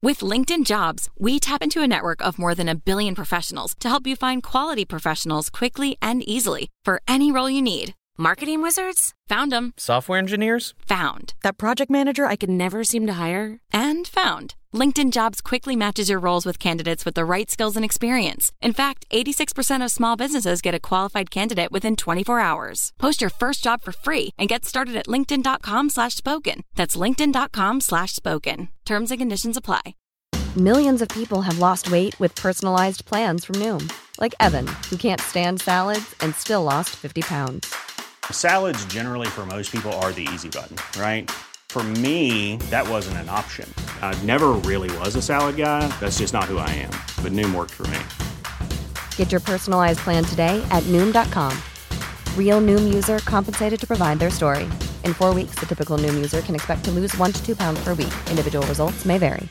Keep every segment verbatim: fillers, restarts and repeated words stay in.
With LinkedIn Jobs, we tap into a network of more than a billion professionals to help you find quality professionals quickly and easily for any role you need. Marketing wizards? Found them. Software engineers? Found. That project manager I could never seem to hire? And found. LinkedIn Jobs quickly matches your roles with candidates with the right skills and experience. In fact, eighty-six percent of small businesses get a qualified candidate within twenty-four hours. Post your first job for free and get started at linkedin.com slash spoken. That's linkedin.com slash spoken. Terms and conditions apply. Millions of people have lost weight with personalized plans from Noom. Like Evan, who can't stand salads and still lost fifty pounds. Salads generally for most people are the easy button, right? For me, that wasn't an option. I never really was a salad guy. That's just not who I am. But Noom worked for me. Get your personalized plan today at Noom dot com. Real Noom user compensated to provide their story. In four weeks, the typical Noom user can expect to lose one to two pounds per week. Individual results may vary.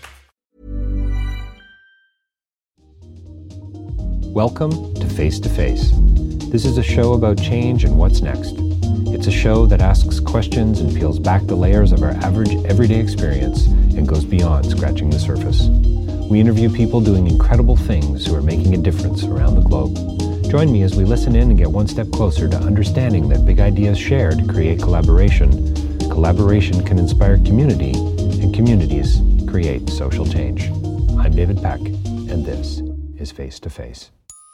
Welcome to Face to Face. This is a show about change and what's next. It's a show that asks questions and peels back the layers of our average everyday experience and goes beyond scratching the surface. We interview people doing incredible things who are making a difference around the globe. Join me as we listen in and get one step closer to understanding that big ideas shared create collaboration. Collaboration can inspire community, and communities create social change. I'm David Peck, and this is Face to Face.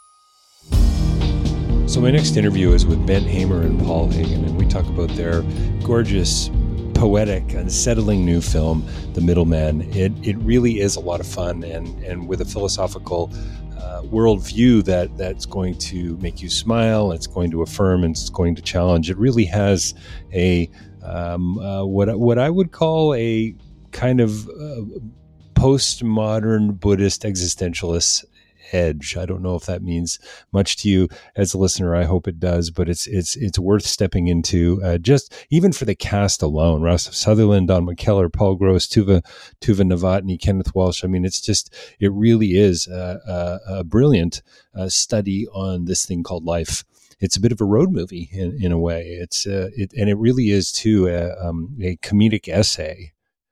So my next interview is with Ben Hamer and Paul Hagen, and we talk about their gorgeous, poetic, unsettling new film, The Middleman. It it really is a lot of fun, and and with a philosophical uh, worldview that that's going to make you smile, it's going to affirm, and it's going to challenge. It really has a um, uh, what what I would call a kind of uh, postmodern Buddhist existentialist edge. I don't know if that means much to you as a listener. I hope it does, but it's it's it's worth stepping into. Uh, just even for the cast alone: Ross Sutherland, Don McKellar, Paul Gross, Tuva Tuva Novotny, Kenneth Welsh. I mean, it's just it really is a, a, a brilliant uh, study on this thing called life. It's a bit of a road movie in, in a way. It's uh, it and it really is too a, um, a comedic essay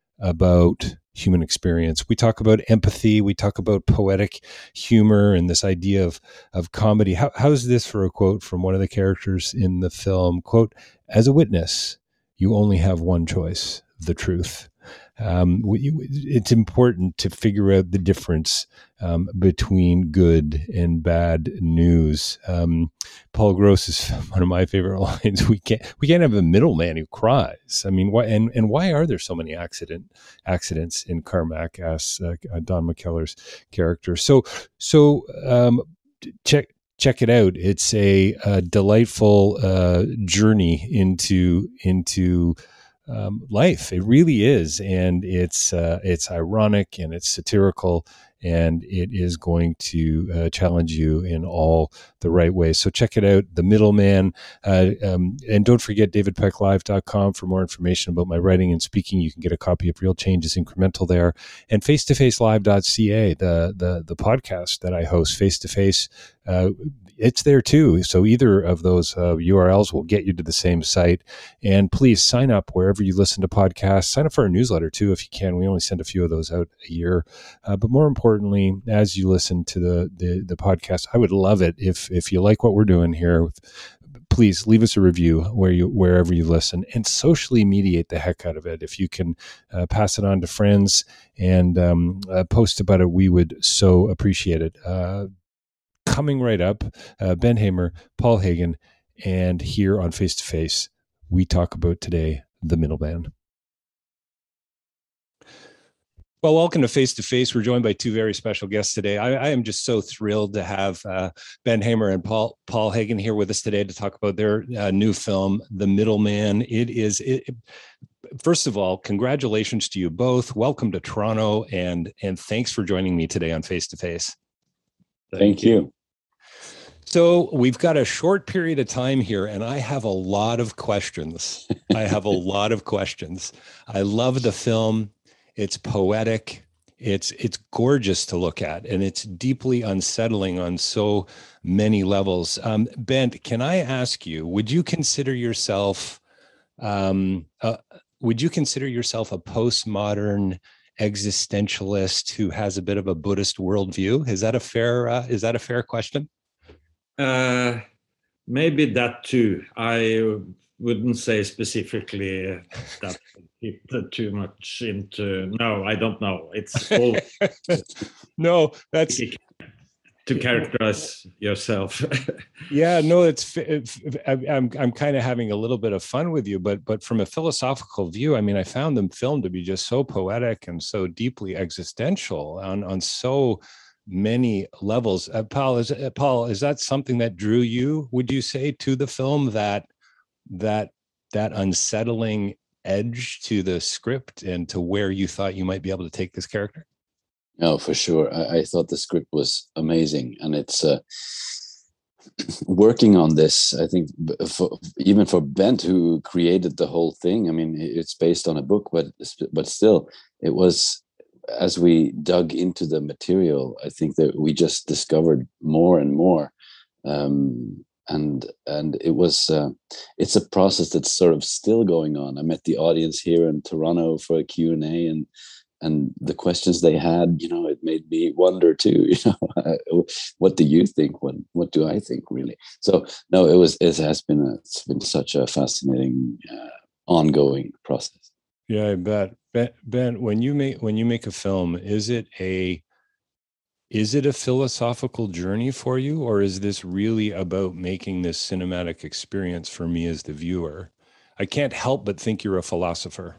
about human experience. We talk about empathy. We talk about poetic humor and this idea of, of comedy. How, how's this for a quote from one of the characters in the film? Quote, "As a witness, you only have one choice, the truth." Um, we, it's important to figure out the difference um, between good and bad news. Um, Paul Gross is one of my favorite lines. We can't we can't have a middleman who cries. I mean, why and, and why are there so many accident accidents in Carmack? Asks uh, Don McKellar's character. So so um, check. Check it out. It's a, a delightful uh, journey into into um, life. It really is, and it's uh, it's ironic and it's satirical, and it is going to uh, challenge you in all the right ways. So check it out, The Middleman, uh, um, and don't forget david peck live dot com for more information about my writing and speaking. You can get a copy of Real Change is Incremental there, and face to face live dot c a, the the the podcast that I host, Face to Face. Uh, it's there too. So either of those uh, U R Ls will get you to the same site. And please sign up wherever you listen to podcasts. Sign up for our newsletter too, if you can. We only send a few of those out a year. Uh, but more importantly, as you listen to the, the the podcast, I would love it if if you like what we're doing here. Please leave us a review where you wherever you listen, and socially mediate the heck out of it. If you can uh, pass it on to friends and um, uh, post about it, we would so appreciate it. Uh, coming right up, uh, Ben Hamer, Paul Hagen, and here on Face to Face, we talk about today The Middleman. Well, welcome to Face to Face. We're joined by two very special guests today. I, I am just so thrilled to have uh, Ben Hamer and Paul Paul Hagen here with us today to talk about their uh, new film, The Middleman. It is, it, it, first of all, congratulations to you both. Welcome to Toronto, and and thanks for joining me today on Face to Face. Thank you. So we've got a short period of time here, and I have a lot of questions. I have a lot of questions. I love the film. It's poetic. It's it's gorgeous to look at, and it's deeply unsettling on so many levels. Um, Ben, can I ask you, would you consider yourself, um, uh, would you consider yourself a postmodern existentialist who has a bit of a Buddhist worldview? Is that a fair uh, is that a fair question? Uh, maybe that too. I wouldn't say specifically that people too much into. No, I don't know. It's all no. That's to characterize yourself. Yeah, no, it's, it's I'm I'm kind of having a little bit of fun with you, but but from a philosophical view, I mean, I found the film to be just so poetic and so deeply existential on on so many levels. Uh, Paul, is uh, Paul, is that something that drew you, would you say, to the film, that that that unsettling edge to the script and to where you thought you might be able to take this character? No, for sure. I, I thought the script was amazing, and it's uh, working on this. I think for, even for Bent, who created the whole thing. I mean, it's based on a book, but but still, it was, as we dug into the material, I think that we just discovered more and more, um, and and it was uh, it's a process that's sort of still going on. I met the audience here in Toronto for a Q and A, and. And the questions they had, you know, it made me wonder too. You know, what do you think? What What do I think, really? So no, it was. It has been. A, it's been such a fascinating, uh, ongoing process. Yeah, I bet. Ben, Ben, when you make when you make a film, is it a is it a philosophical journey for you, or is this really about making this cinematic experience for me as the viewer? I can't help but think you're a philosopher.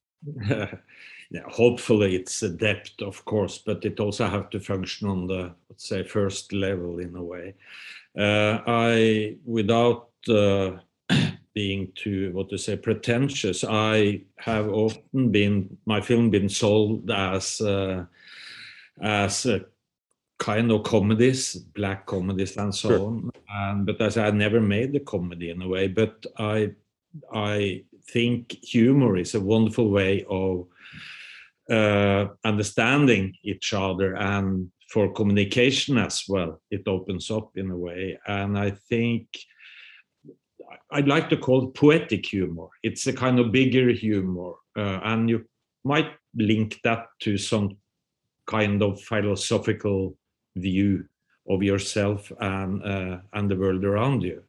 Yeah, hopefully it's a depth, of course, but it also have to function on the, let's say, first level in a way. Uh, I, without uh, being too, what to say, pretentious, I have often been, my film been sold as uh, as a kind of comedies, black comedies and so sure. on. And, but as I never made the comedy in a way, but I, I think humor is a wonderful way of Uh, understanding each other, and for communication as well. It opens up in a way, and I think I'd like to call it poetic humor. It's a kind of bigger humor, uh, and you might link that to some kind of philosophical view of yourself and uh, and the world around you,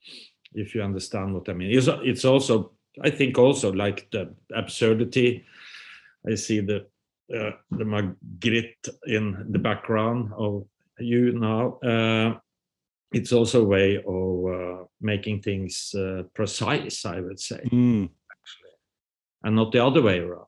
if you understand what I mean. It's, it's also, I think, also like the absurdity. I see the uh, the Magritte in the background of you now. Uh, it's also a way of uh, making things uh, precise, I would say, mm. actually, and not the other way around.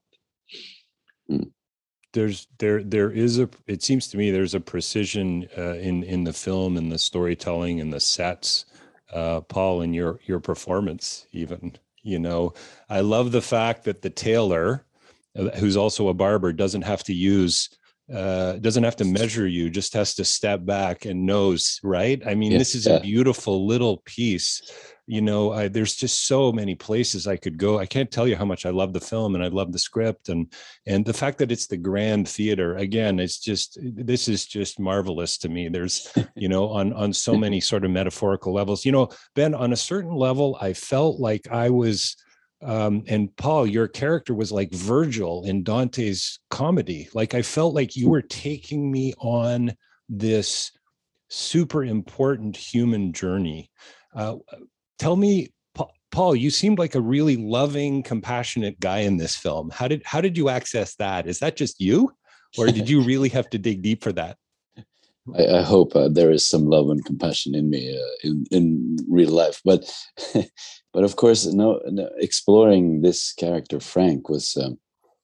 Mm. There's there there is a. It seems to me there's a precision uh, in in the film and the storytelling and the sets. Uh, Paul, in your your performance, even, you know, I love the fact that the tailor, who's also a barber, doesn't have to use, uh, doesn't have to measure you, just has to step back and knows, right? I mean, yeah, this is yeah. a beautiful little piece. You know, I, there's just so many places I could go. I can't tell you how much I love the film, and I love the script, and and the fact that it's the Grand Theater, again, it's just, this is just marvelous to me. There's, you know, on on so many sort of metaphorical levels. You know, Ben, on a certain level, I felt like I was. Um, and Paul, your character was like Virgil in Dante's comedy. Like, I felt like you were taking me on this super important human journey. Uh, tell me, Paul, you seemed like a really loving, compassionate guy in this film. How did how did you access that? Is that just you, or did you really have to dig deep for that? I, I hope uh, there is some love and compassion in me uh, in in real life, but but of course, no, no. Exploring this character Frank was um,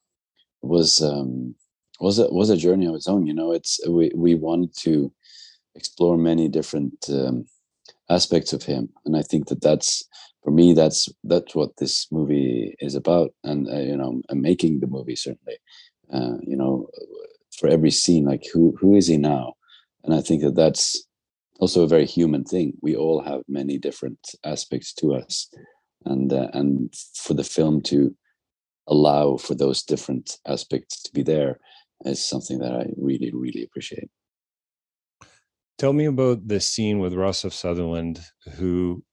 was um, was a was a journey of its own. You know, it's we we wanted to explore many different um, aspects of him, and I think that that's, for me, that's that's what this movie is about. And uh, you know, I'm making the movie, certainly. Uh, you know, for every scene, like who who is he now? And I think that that's also a very human thing. We all have many different aspects to us, and uh, and for the film to allow for those different aspects to be there is something that I really, really appreciate. Tell me about the scene with Rossif Sutherland, who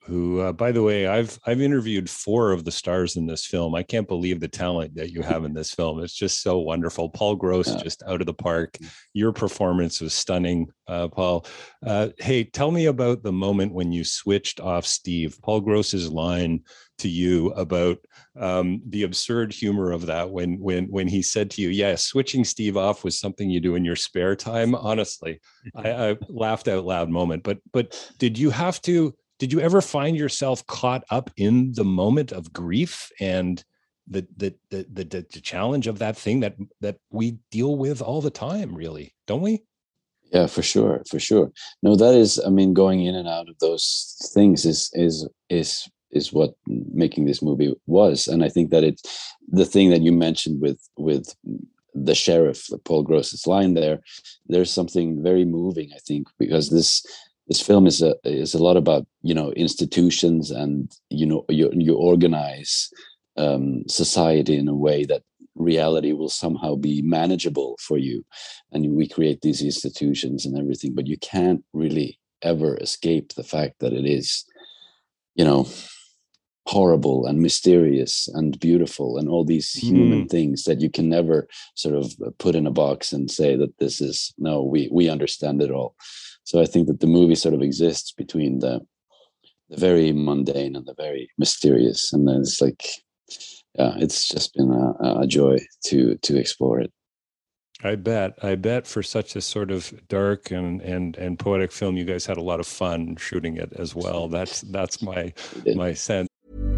who, uh, by the way, I've I've interviewed four of the stars in this film. I can't believe the talent that you have in this film. It's just so wonderful. Paul Gross, yeah. just out of the park. Your performance was stunning, uh, Paul. Uh, hey, tell me about the moment when you switched off Steve. Paul Gross's line to you about um, the absurd humor of that when when when he said to you, yeah, switching Steve off was something you do in your spare time. Honestly, I, I laughed out loud moment. But but did you have to, did you ever find yourself caught up in the moment of grief and the the the the, the challenge of that thing that that we deal with all the time, really, don't we? Yeah, for sure, for sure. No, that is, I mean, going in and out of those things is is is is what making this movie was. And I think that it, the thing that you mentioned with with the sheriff, Paul Gross's line there, there's something very moving, I think, because this this film is a is a lot about, you know, institutions, and you know you you organize um, society in a way that reality will somehow be manageable for you, and we create these institutions and everything, but you can't really ever escape the fact that it is, you know, horrible and mysterious and beautiful and all these human mm. things that you can never sort of put in a box and say that this is, no, we we understand it all. So I think that the movie sort of exists between the the very mundane and the very mysterious, and then it's like, yeah, it's just been a, a joy to to explore it. I bet. I bet for such a sort of dark and and and poetic film, you guys had a lot of fun shooting it as well. That's that's my my sense.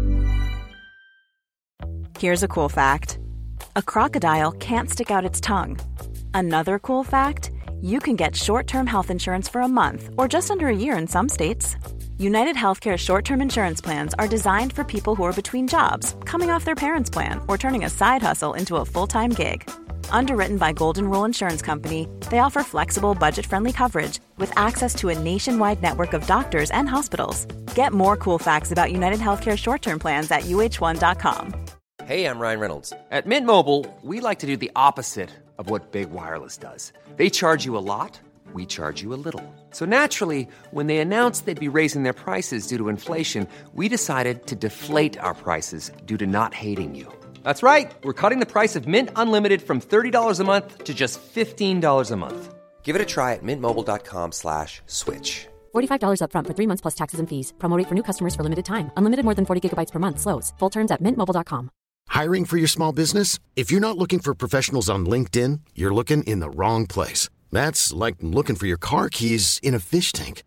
Here's a cool fact. A crocodile can't stick out its tongue. Another cool fact, you can get short-term health insurance for a month or just under a year in some states. United Healthcare short-term insurance plans are designed for people who are between jobs, coming off their parents' plan, or turning a side hustle into a full-time gig. Underwritten by Golden Rule Insurance Company, they offer flexible, budget-friendly coverage with access to a nationwide network of doctors and hospitals. Get more cool facts about United Healthcare short-term plans at U H one dot com. Hey, I'm Ryan Reynolds. At Mint Mobile, we like to do the opposite of what Big Wireless does. They charge you a lot, we charge you a little. So naturally, when they announced they'd be raising their prices due to inflation, we decided to deflate our prices due to not hating you. That's right. We're cutting the price of Mint Unlimited from thirty dollars a month to just fifteen dollars a month. Give it a try at mintmobile.com slash switch. forty-five dollars up front for three months plus taxes and fees. Promo rate for new customers for limited time. Unlimited more than forty gigabytes per month. Slows full terms at mint mobile dot com. Hiring for your small business? If you're not looking for professionals on LinkedIn, you're looking in the wrong place. That's like looking for your car keys in a fish tank.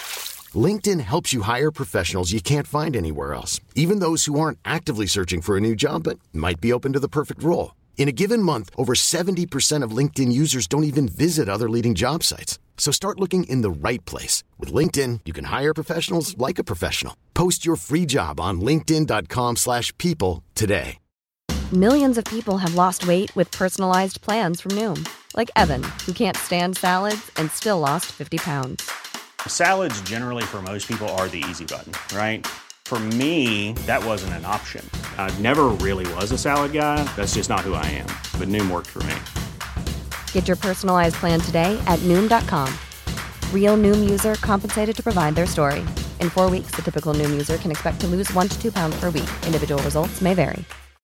LinkedIn helps you hire professionals you can't find anywhere else, even those who aren't actively searching for a new job but might be open to the perfect role. In a given month, over seventy percent of LinkedIn users don't even visit other leading job sites. So start looking in the right place. With LinkedIn, you can hire professionals like a professional. Post your free job on linkedin dot com slash people today. Millions of people have lost weight with personalized plans from Noom. Like Evan, who can't stand salads and still lost fifty pounds. Salads generally for most people are the easy button, right? For me, that wasn't an option. I never really was a salad guy. That's just not who I am. But Noom worked for me. Get your personalized plan today at Noom dot com. Real Noom user compensated to provide their story. In four weeks, the typical Noom user can expect to lose one to two pounds per week. Individual results may vary.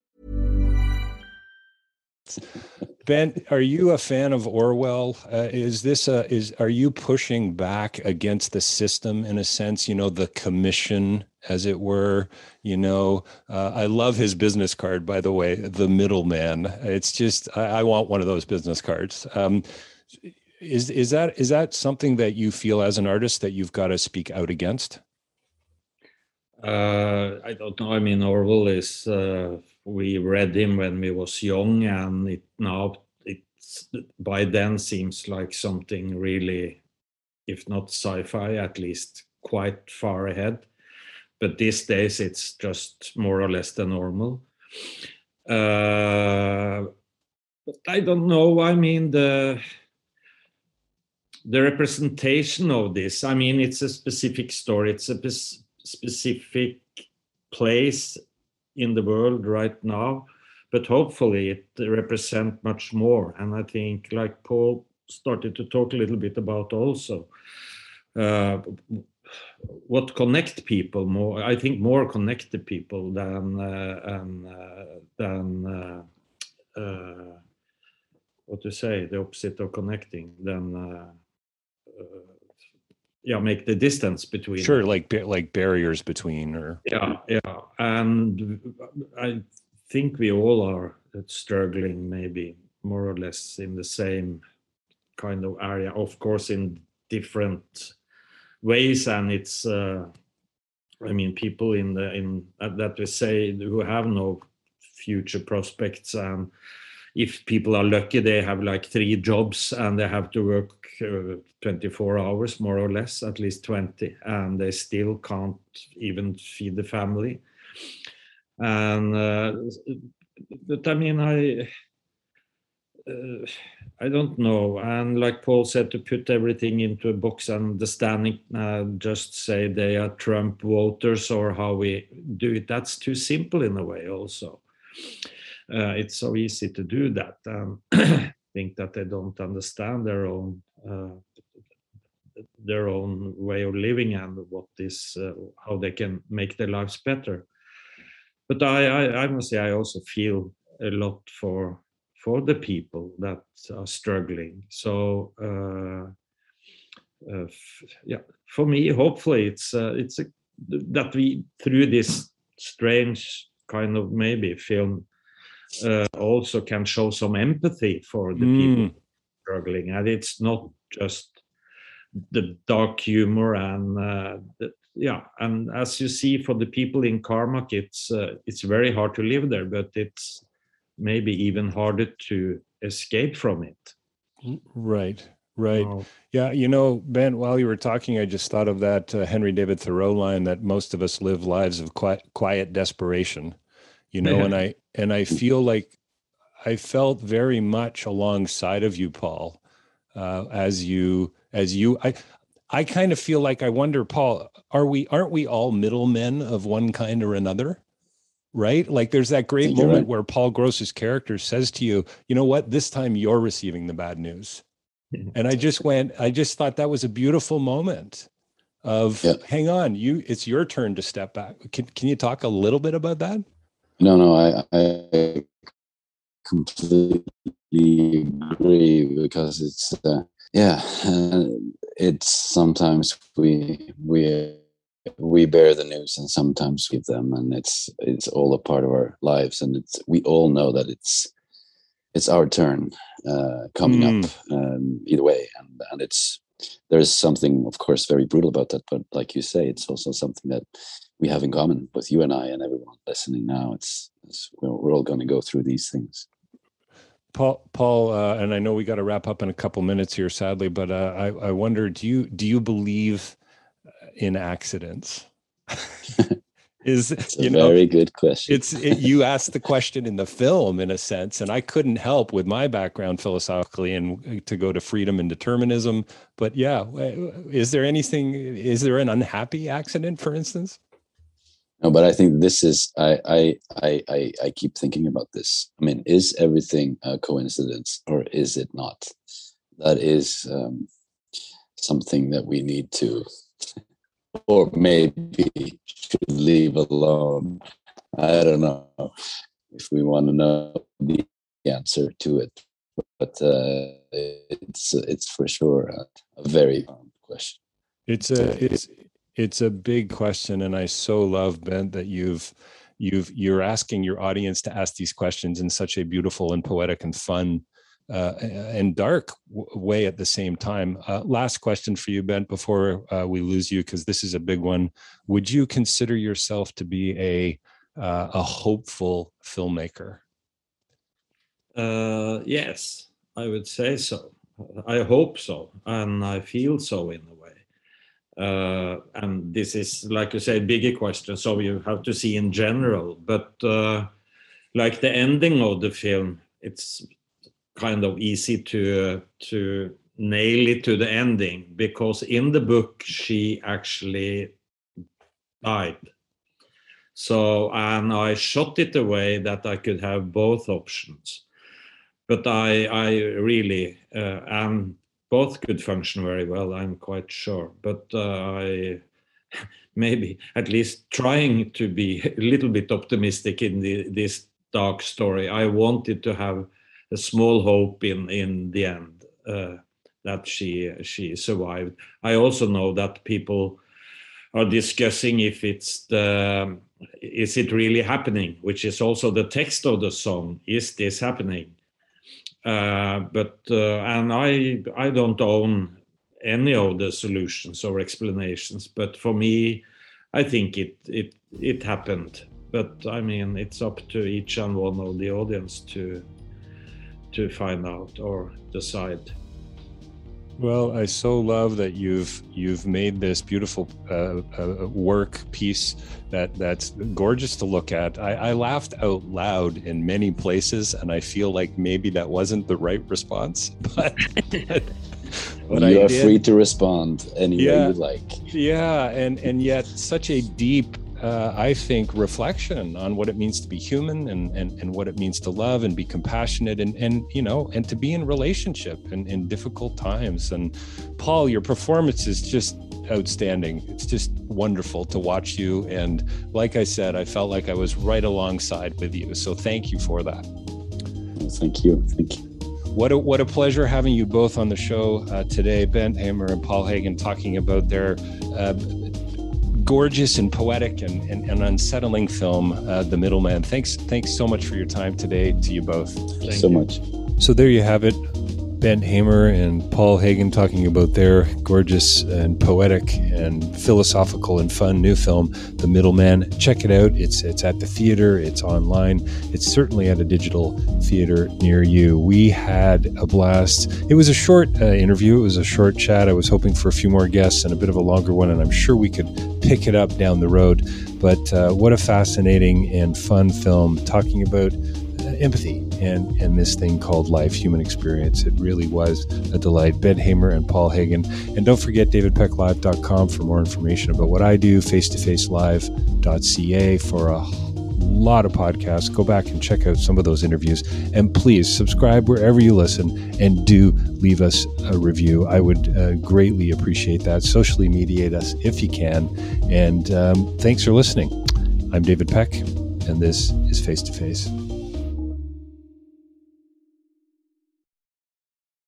Ben, are you a fan of Orwell? Uh, is this a, is, are you pushing back against the system in a sense, you know, the commission, as it were, you know, uh, I love his business card, by the way, the middleman. It's just, I, I want one of those business cards. Um, is, is that, is that something that you feel as an artist that you've got to speak out against? Uh, I don't know. I mean, Orwell is, uh, we read him when we was young, and it now it's by then seems like something really, if not sci-fi, at least quite far ahead. But these days it's just more or less the normal. Uh, but I don't know. I mean, the the representation of this. I mean, it's a specific story. It's a p- specific place in the world right now, but hopefully it represents much more. And I think, like Paul started to talk a little bit about also, uh, what connect people more. I think more connected people than uh, and, uh, than uh, uh, what to say, the opposite of connecting, than uh, uh, yeah, make the distance between. Sure, them. like like barriers between, or yeah, yeah, and I think we all are struggling, maybe more or less in the same kind of area, of course, in different ways, and it's. Uh, I mean, people in the in uh, that we say who have no future prospects, and if people are lucky, they have like three jobs and they have to work uh, twenty-four hours, more or less, at least twenty, and they still can't even feed the family. And uh, but I mean, I. Uh, I don't know. And like Paul said, to put everything into a box and understanding, uh, just say they are Trump voters or how we do it, that's too simple in a way also. Uh, it's so easy to do that. Um, think that they don't understand their own uh, their own way of living and what is, uh, how they can make their lives better. But I, I, I must say, I also feel a lot for for the people that are struggling. So uh, uh, f- yeah, for me, hopefully it's uh, it's a, that we, through this strange kind of maybe film, uh, also can show some empathy for the Mm. people struggling, and it's not just the dark humor and uh, the, yeah, and as you see, for the people in Karmak, it's uh, it's very hard to live there, but it's maybe even harder to escape from it. Right, right. Oh. Yeah, you know, Ben, while you were talking, I just thought of that uh, Henry David Thoreau line that most of us live lives of quiet, quiet desperation, you know, Yeah. and I and I feel like I felt very much alongside of you, Paul, uh, as you as you I I kind of feel like I wonder, Paul, are we aren't we all middlemen of one kind or another? Right? Like there's that great think you're moment right. where Paul Gross's character says to you, you know what, this time you're receiving the bad news. And I just went, I just thought that was a beautiful moment of, Yeah. hang on, you, it's your turn to step back. Can, can you talk a little bit about that? No, no, I, I completely agree, because it's, uh, yeah, uh, it's sometimes we, we, we bear the news and sometimes give them, and it's it's all a part of our lives, and it's we all know that it's it's our turn uh coming Mm. up um either way, and and it's there's something, of course, very brutal about that, but like you say, it's also something that we have in common with you and I and everyone listening now. It's, it's we're, we're all going to go through these things. Paul, Paul, uh, and I know we got to wrap up in a couple minutes here, sadly, but uh, I, I wonder, do you do you believe in accidents? Is It's a you know, very good question. it's it, you asked the question in the film, in a sense, and I couldn't help with my background philosophically and to go to freedom and determinism. But yeah, is there anything? Is there an unhappy accident, for instance? No, but I think this is, I, I, I, I, I keep thinking about this. I mean, is everything a coincidence or is it not? That is um, something that we need to, or maybe should leave alone. I don't know if we want to know the answer to it, but uh, it's, it's for sure a, a very fun question. It's a, it's, It's a big question, and I so love, Ben, that you've you've you're asking your audience to ask these questions in such a beautiful and poetic and fun uh, and dark w- way at the same time. Uh, last question for you, Ben, before uh, we lose you, because this is a big one. Would you consider yourself to be a uh, a hopeful filmmaker? Uh, yes, I would say so. I hope so, and I feel so in a way. Uh, and this is, like you say, a bigger question, so you have to see in general. But uh, like the ending of the film, it's kind of easy to uh, to nail it to the ending, because in the book she actually died. So, and I shot it a way that I could have both options. But I, I really uh, am. Both could function very well, I'm quite sure. But uh, I maybe at least trying to be a little bit optimistic in the, this dark story. I wanted to have a small hope in in the end uh, that she she survived. I also know that people are discussing if it's the is it really happening, which is also the text of the song. Is this happening? Uh, but uh, and I I don't own any of the solutions or explanations. But for me, I think it it it happened. But I mean, it's up to each and one of the audience to to find out or decide. Well, I so love that you've you've made this beautiful uh, uh, work piece that that's gorgeous to look at. I, I laughed out loud in many places, and I feel like maybe that wasn't the right response. But, but, but you I are did. free to respond any yeah, way you like. Yeah, and and yet such a deep. Uh, I think, reflection on what it means to be human and, and, and what it means to love and be compassionate and, and you know, and to be in relationship in, in difficult times. And Paul, your performance is just outstanding. It's just wonderful to watch you. And like I said, I felt like I was right alongside with you. So thank you for that. Well, thank you. Thank you. What a, what a pleasure having you both on the show uh, today, Bent Hamer and Paul Hagen, talking about their uh, gorgeous and poetic and, and, and unsettling film, uh, The Middleman. Thanks, thanks so much for your time today to you both. Thank you so much. So there you have it. Bent Hamer and Paul Hagen talking about their gorgeous and poetic and philosophical and fun new film, The Middleman. Check it out. It's it's at the theater. It's online. It's certainly at a digital theater near you. We had a blast. It was a short uh, interview. It was a short chat. I was hoping for a few more guests and a bit of a longer one, and I'm sure we could pick it up down the road. But uh, what a fascinating and fun film talking about uh, empathy and, and this thing called life, human experience. It really was a delight. Bent Hamer and Paul Hagen. And don't forget david peck live dot com for more information about what I do, face to face live dot c a for a lot of podcasts. Go back and check out some of those interviews. And please subscribe wherever you listen and do leave us a review. I would uh, greatly appreciate that. Socially mediate us if you can. And um, thanks for listening. I'm David Peck, and this is Face to Face.